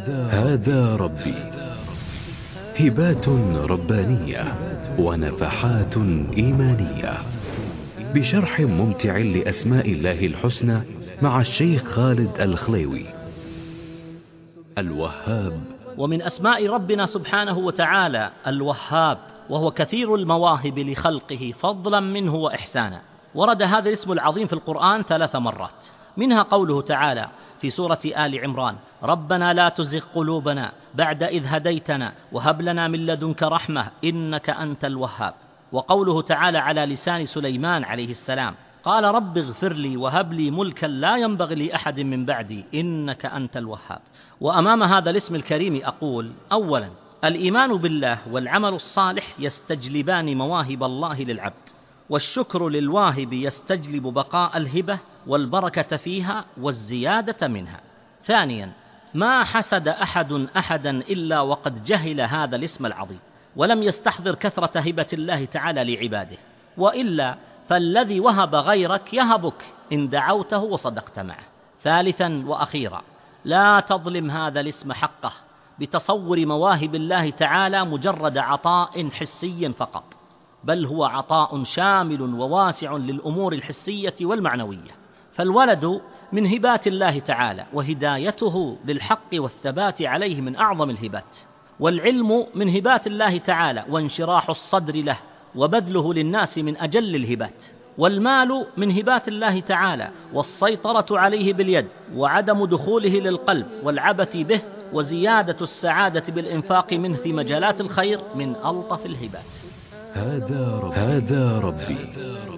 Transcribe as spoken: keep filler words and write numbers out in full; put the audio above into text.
هذا ربي. هبات ربانية ونفحات إيمانية بشرح ممتع لأسماء الله الحسنى مع الشيخ خالد الخليوي. الوهاب. ومن أسماء ربنا سبحانه وتعالى الوهاب، وهو كثير المواهب لخلقه فضلا منه وإحسانا. ورد هذا الاسم العظيم في القرآن ثلاث مرات، منها قوله تعالى في سورة آل عمران: ربنا لا تزغ قلوبنا بعد إذ هديتنا وهب لنا من لدنك رحمة إنك أنت الوهاب. وقوله تعالى على لسان سليمان عليه السلام: قال رب اغفر لي وهب لي ملكا لا ينبغي لأحد من بعدي إنك أنت الوهاب. وأمام هذا الاسم الكريم أقول: أولا، الإيمان بالله والعمل الصالح يستجلبان مواهب الله للعبد، والشكر للواهب يستجلب بقاء الهبة والبركة فيها والزيادة منها. ثانيا، ما حسد أحد أحدا إلا وقد جهل هذا الاسم العظيم ولم يستحضر كثرة هبة الله تعالى لعباده، وإلا فالذي وهب غيرك يهبك إن دعوته وصدقت معه. ثالثا وأخيرا، لا تظلم هذا الاسم حقه بتصور مواهب الله تعالى مجرد عطاء حسي فقط، بل هو عطاء شامل وواسع للأمور الحسية والمعنوية. فالولد من هبات الله تعالى، وهدايته للحق والثبات عليه من أعظم الهبات. والعلم من هبات الله تعالى، وانشراح الصدر له وبذله للناس من أجل الهبات. والمال من هبات الله تعالى، والسيطرة عليه باليد وعدم دخوله للقلب والعبث به وزيادة السعادة بالإنفاق منه في مجالات الخير من ألطف الهبات. هذا ربي. هذا ربي.